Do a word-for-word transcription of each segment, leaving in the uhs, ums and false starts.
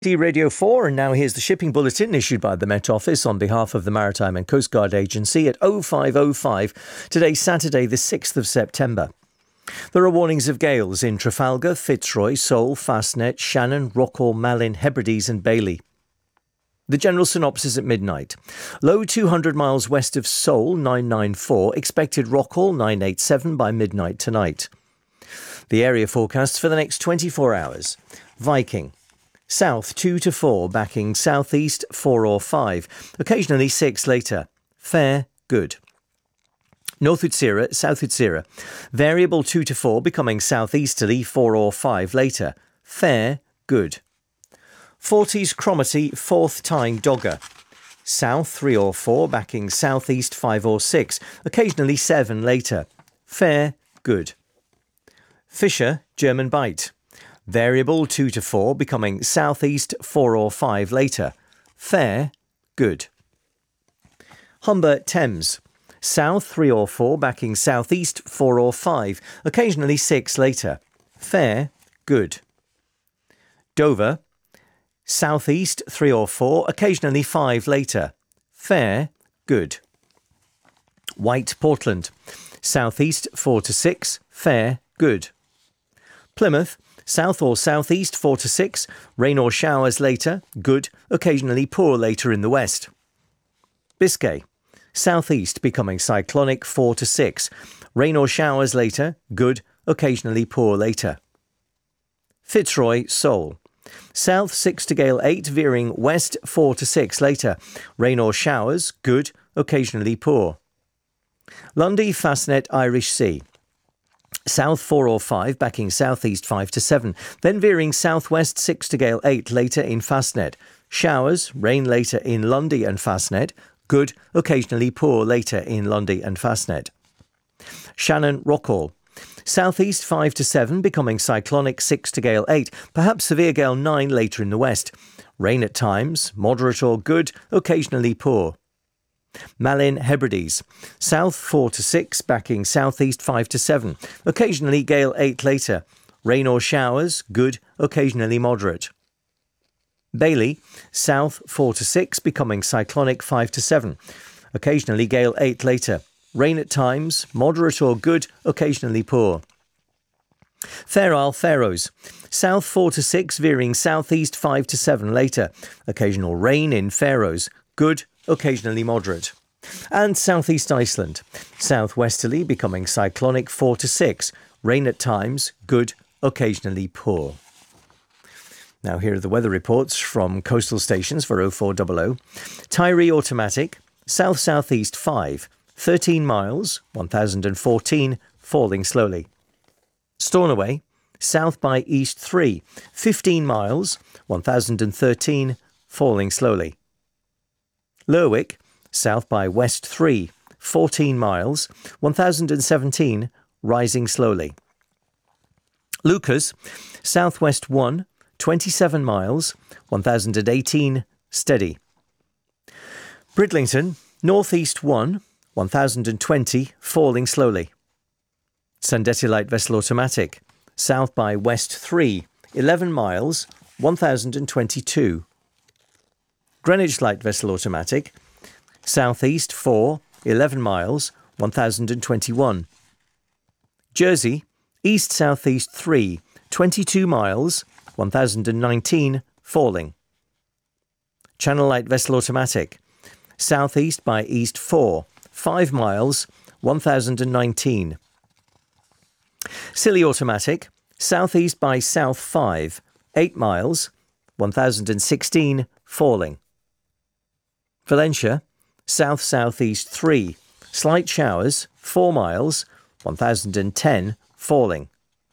Radio four, and now here's the shipping bulletin issued by the Met Office on behalf of the Maritime and Coast Guard Agency at oh five oh five, today Saturday the sixth of September. There are warnings of gales in Trafalgar, Fitzroy, Seoul, Fastnet, Shannon, Rockall, Malin, Hebrides and Bailey. The general synopsis at midnight. Low two hundred miles west of Seoul, nine nine four, expected Rockall, nine eight seven by midnight tonight. The area forecasts for the next twenty-four hours. Viking. South two to four, backing southeast four or five, occasionally six later. Fair, good. North Utsira, South Utsira. Variable two to four, becoming southeasterly four or five later. Fair, good. Forties Cromarty, fourth tying Dogger. South three or four, backing southeast five or six, occasionally seven later. Fair, good. Fisher, German Bight. Variable two to four, becoming southeast four or five later. Fair, good. Humber, Thames. South three or four, backing southeast four or five, occasionally six later. Fair, good. Dover. Southeast three or four, occasionally five later. Fair, good. White Portland. Southeast four to six, fair, good. Plymouth. South or southeast four to six, rain or showers later, good, occasionally poor later in the west. Biscay. Southeast becoming cyclonic four to six, rain or showers later, good, occasionally poor later. Fitzroy, Seoul. South six to gale eight, veering west four to six later, rain or showers, good, occasionally poor. Lundy, Fastnet, Irish Sea. South four or five, backing southeast five to seven, then veering southwest six to gale eight later in Fastnet. Showers, rain later in Lundy and Fastnet, good, occasionally poor later in Lundy and Fastnet. Shannon, Rockall. Southeast five to seven, becoming cyclonic six to gale eight, perhaps severe gale nine later in the west. Rain at times, moderate or good, occasionally poor. Malin, Hebrides. South four to six, backing southeast five to seven, occasionally gale eight later. Rain or showers, good, occasionally moderate. Bailey. South four to six, becoming cyclonic five to seven, occasionally gale eight later. Rain at times, moderate or good, occasionally poor. Fair Isle, Faroes. South four to six, veering southeast five to seven later. Occasional rain in Faroes, good, occasionally moderate. And southeast Iceland. Southwesterly, becoming cyclonic four to six. Rain at times, good, occasionally poor. Now here are the weather reports from coastal stations for oh four hundred. Tyree automatic, south-southeast five, thirteen miles, one thousand fourteen, falling slowly. Stornoway, south by east three, fifteen miles, one thousand thirteen, falling slowly. Lerwick, south by west three, fourteen miles, one thousand seventeen, rising slowly. Lucas, southwest one, twenty-seven miles, one thousand eighteen, steady. Bridlington, northeast one, one thousand twenty, falling slowly. Sandetti light vessel automatic, south by west three, eleven miles, one thousand twenty-two. Greenwich light vessel automatic, southeast four, eleven miles, one thousand twenty-one. Jersey, east-southeast three, twenty-two miles, one thousand nineteen, falling. Channel light vessel automatic, southeast by east four, five miles, one thousand nineteen. Scilly automatic, southeast by south five, eight miles, one thousand sixteen, falling. Valencia, south-southeast three, slight showers, four miles, one thousand ten, falling.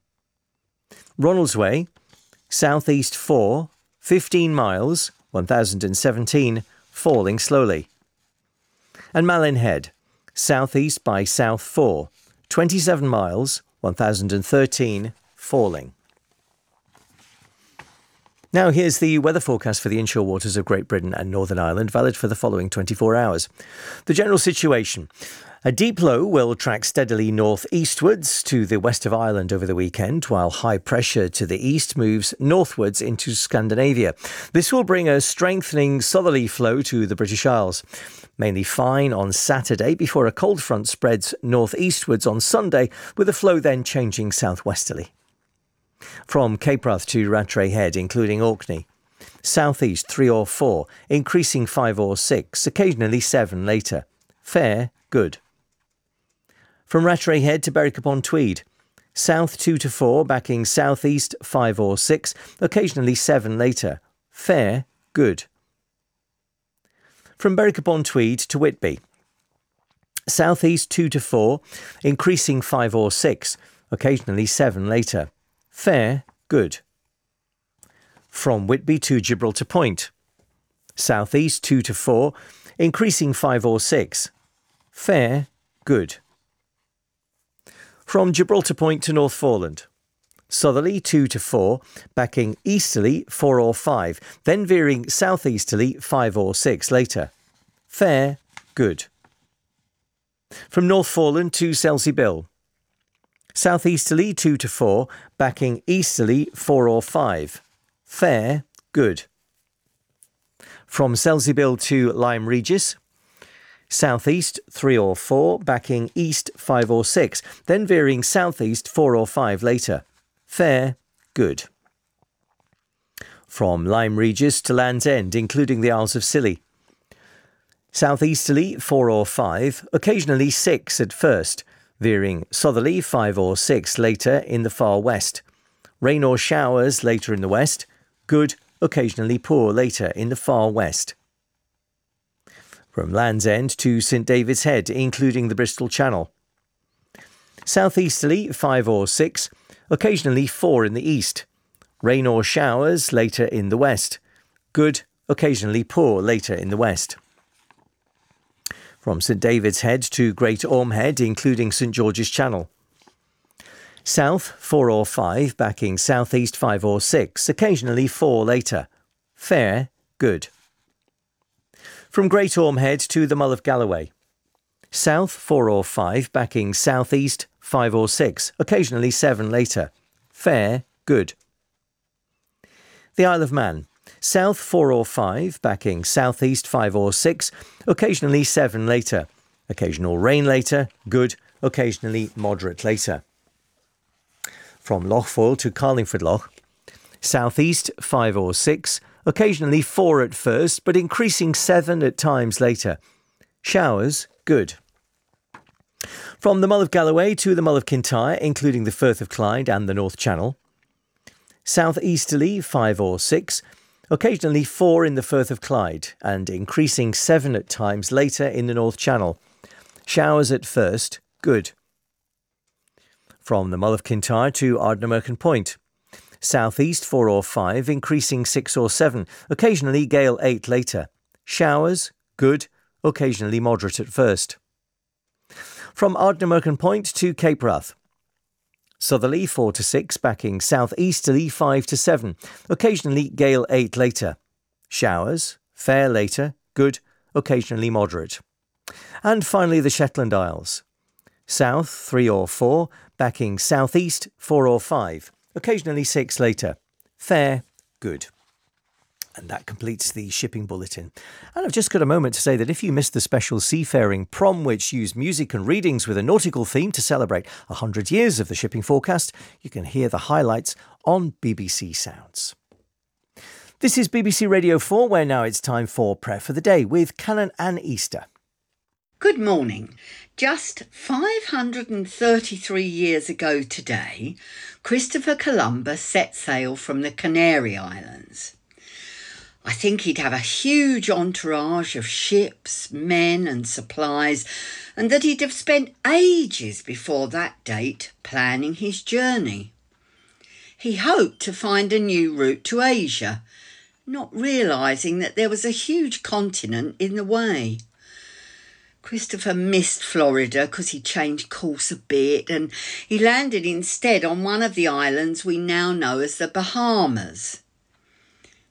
Ronaldsway, southeast four, fifteen miles, one thousand seventeen, falling slowly. And Malin Head, southeast by south four, twenty-seven miles, one thousand thirteen, falling. Now here's the weather forecast for the inshore waters of Great Britain and Northern Ireland, valid for the following twenty-four hours. The general situation. A deep low will track steadily north-eastwards to the west of Ireland over the weekend, while high pressure to the east moves northwards into Scandinavia. This will bring a strengthening southerly flow to the British Isles. Mainly fine on Saturday before a cold front spreads north-eastwards on Sunday, with the flow then changing southwesterly. From Cape Wrath to Rattray Head, including Orkney. Southeast three or four, increasing five or six, occasionally seven later. Fair, good. From Rattray Head to Berwick-upon-Tweed. South two to four, backing southeast five or six, occasionally seven later. Fair, good. From Berwick-upon-Tweed to Whitby. Southeast two to four, increasing five or six, occasionally seven later. Fair, good. From Whitby to Gibraltar Point. Southeast two to four, increasing five or six. Fair, good. From Gibraltar Point to North Foreland. Southerly two to four, backing easterly four or five, then veering southeasterly five or six later. Fair, good. From North Foreland to Selsey Bill. Southeasterly two to four, backing easterly four or five. Fair, good. From Selsey Bill to Lyme Regis. Southeast three or four, backing east five or six, then veering southeast four or five later. Fair, good. From Lyme Regis to Land's End, including the Isles of Scilly. Southeasterly four or five, occasionally six at first, veering southerly five or six later in the far west. Rain or showers later in the west, good, occasionally poor later in the far west. From Land's End to St David's Head, including the Bristol Channel. Southeasterly five or six, occasionally four in the east. Rain or showers later in the west. Good, occasionally poor later in the west. From St David's Head to Great Orme Head, including St George's Channel. South four or five, backing southeast five or six, occasionally four later. Fair, good. From Great Orme Head to the Mull of Galloway. South four or five, backing southeast five or six, occasionally seven later. Fair, good. The Isle of Man. South four or five, backing southeast five or six, occasionally seven later. Occasional rain later, good, occasionally moderate later. From Lochfoyle to Carlingford Loch. Southeast five or six, occasionally four at first, but increasing seven at times later. Showers, good. From the Mull of Galloway to the Mull of Kintyre, including the Firth of Clyde and the North Channel. Southeasterly five or six, occasionally four in the Firth of Clyde, and increasing seven at times later in the North Channel. Showers at first, good. From the Mull of Kintyre to Ardnamurchan Point. Southeast four or five, increasing six or seven, occasionally gale eight later. Showers, good, occasionally moderate at first. From Ardnamurchan Point to Cape Wrath. Southerly four to six, backing southeasterly five to seven, occasionally gale eight later. Showers, fair later, good, occasionally moderate. And finally the Shetland Isles. South three or four, backing southeast four or five, occasionally six later. Fair, good. And that completes the shipping bulletin. And I've just got a moment to say that if you missed the special seafaring prom, which used music and readings with a nautical theme to celebrate one hundred years of the shipping forecast, you can hear the highlights on B B C Sounds. This is B B C Radio four, where now it's time for Prayer for the Day with Canon Anne Easter. Good morning. Just five hundred thirty-three years ago today, Christopher Columbus set sail from the Canary Islands. I think he'd have a huge entourage of ships, men and supplies, and that he'd have spent ages before that date planning his journey. He hoped to find a new route to Asia, not realising that there was a huge continent in the way. Christopher missed Florida because he changed course a bit, and he landed instead on one of the islands we now know as the Bahamas.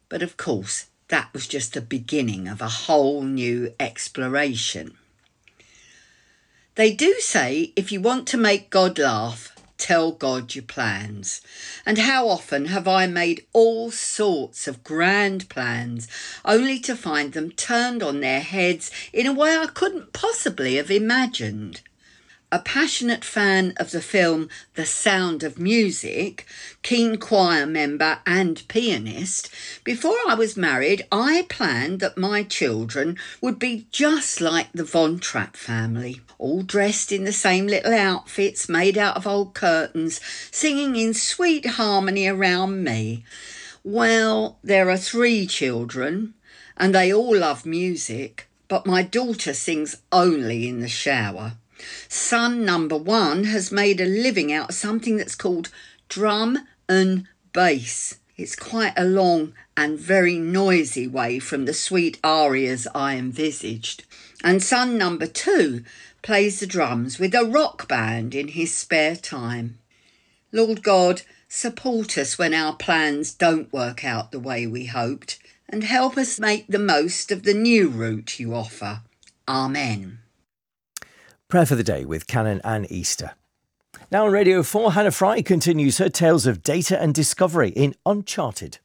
But of course, that was just the beginning of a whole new exploration. They do say if you want to make God laugh, tell God your plans. And how often have I made all sorts of grand plans only to find them turned on their heads in a way I couldn't possibly have imagined. A passionate fan of the film The Sound of Music, keen choir member and pianist, before I was married, I planned that my children would be just like the Von Trapp family, all dressed in the same little outfits made out of old curtains, singing in sweet harmony around me. Well, there are three children, and they all love music, but my daughter sings only in the shower. Son number one has made a living out of something that's called drum and bass. It's quite a long and very noisy way from the sweet arias I envisaged. And son number two plays the drums with a rock band in his spare time. Lord God, support us when our plans don't work out the way we hoped, and help us make the most of the new route you offer. Amen. Prayer for the day with Canon Anne Easter. Now on Radio four, Hannah Fry continues her tales of data and discovery in Uncharted.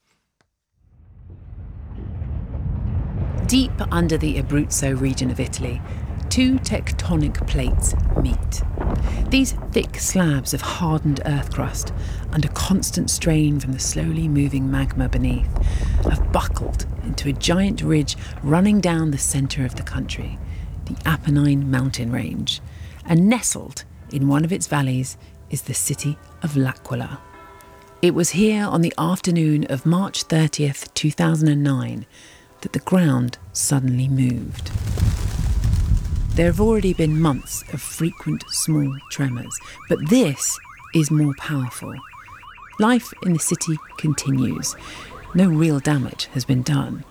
Deep under the Abruzzo region of Italy, two tectonic plates meet. These thick slabs of hardened earth crust, under constant strain from the slowly moving magma beneath, have buckled into a giant ridge running down the centre of the country, the Apennine mountain range, and nestled in one of its valleys is the city of L'Aquila. It was here on the afternoon of March thirtieth, two thousand nine, that the ground suddenly moved. There have already been months of frequent small tremors, but this is more powerful. Life in the city continues. No real damage has been done.